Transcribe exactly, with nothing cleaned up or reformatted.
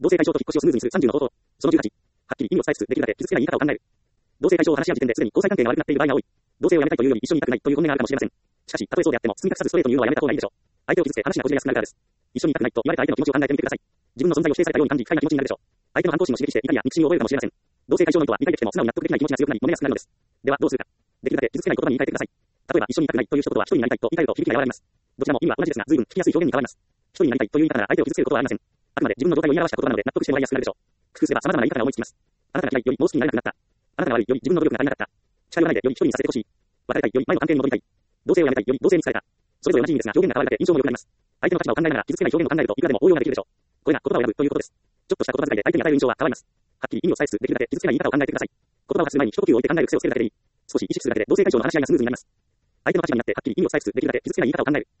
同性対象と引っ越しをスムーズにするさんじゅうの方法。そのじゅうはち。はっきり意味を採取できるだけ傷つけない言い方を考える。同性対象を話し合う時点ですでに交際関係が悪くなっている場合が多い。同性をやめたいというより一緒にいたくないという本音があるかもしれません。しかし、たとえそうであっても、包み隠さずストレートに言うのはやめた方がいいでしょう。相手を傷つけ話がこじれやすくなるからです。一緒にいたくないと言われた相手の気持ちを考えてみてください。自分の存在を否定されたように感じ、不快な気持ちになるでしょう。相手の反抗心を刺激して怒りや憎しみを覚えるかもしれません。同性対象の意図は理解できても素直に納得できない気持ちが強くなり、揉めやすくなるのです。では、どうするか。できるだけ傷つけない言葉に言い換えてください。例えば、一緒にいたくないという一言は一人になりたいと言い換えると響きが和らぎます。どちらも意味は同じですが、随分聞きやすい表現に変わります。一人になりたいという言い方なら相手を傷つけることはありません。あくまで自分の状態を言い表した言葉なので納得してもらいやすくなるでしょう。工夫すれば様々な言い方が思いつきます。あなたが嫌いよりもう好きになれなくなった。あなたが悪いより自分の努力が足りなかった。近寄らないでより一人にさせてほしい。別れたいより前の関係に戻りたい。同性をやめたいより同性にされた。それぞれ同じ意味ですが表現が変わるだけ印象も良くなります。相手の立場を考えながら傷つけない表現を考えるといくらでも応用ができるでしょう。これが言葉を選ぶということです。ちょっとした言葉遣いで相手に与える印象は変わります。はっきり意味を採取できるだけ傷つけない言い方を考えてください。言葉を発する前に一呼吸を置いて考える癖をつけるだけでいい。少し意識するだけで同性対象の話し合いがスムーズになります。相手の立場になってはっきり意味を採取できるだけ傷つけない言い方を考える。